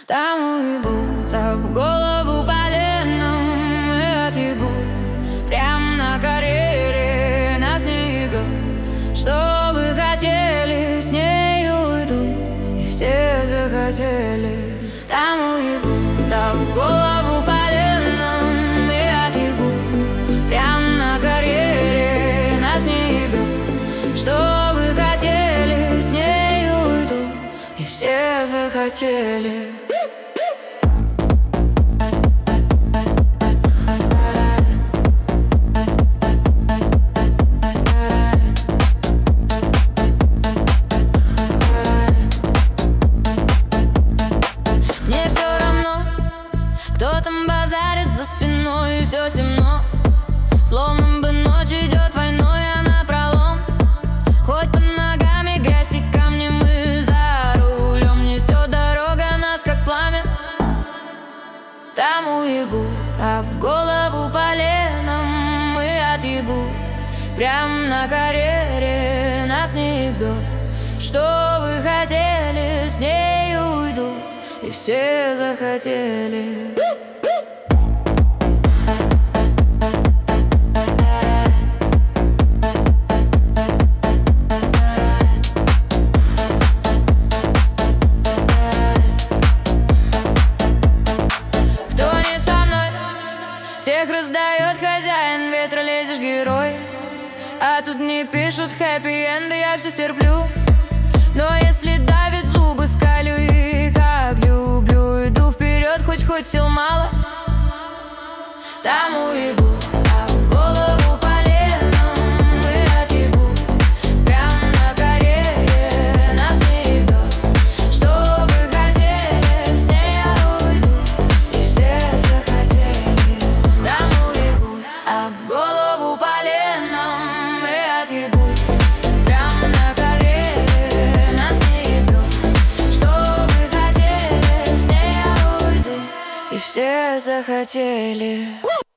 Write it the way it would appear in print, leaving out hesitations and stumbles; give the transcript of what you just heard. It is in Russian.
Там уйдут, а в голову поленом мы отъебу. Прям на карьере нас не ебет. Что вы хотели, с ней уйду. И все захотели. Там уйдут, а в голову поленом мы отъебу. Прям на карьере нас не ебет. Что вы хотели, с ней уйду. И все захотели. Кто там базарит за спиной, и все темно. Словно бы ночь идет войной, а напролом. Хоть под ногами грязь и камни, мы за рулем. Несет дорога нас, как пламя. Там уебу, а в голову поленом мы отъебу. Прям на карьере нас не ебет. Что вы хотели, с ней уйду. И все захотели. Кто не со мной, тех раздает хозяин. Ветра лезешь, герой. А тут не пишут хэппи-энды, я все стерплю. Но если давит зубы, скалю и как люблю. Иду вперед, хоть сил мало. Там уебу, а в голову поленом мы отъебу. Прям на карьере нас не ебет. Что вы хотели, с ней я уйду. И все захотели. Там уебу, а в голову поленом мы отъебу. Прям на карьере нас не ебет. Что вы хотели, с ней я уйду. И все захотели.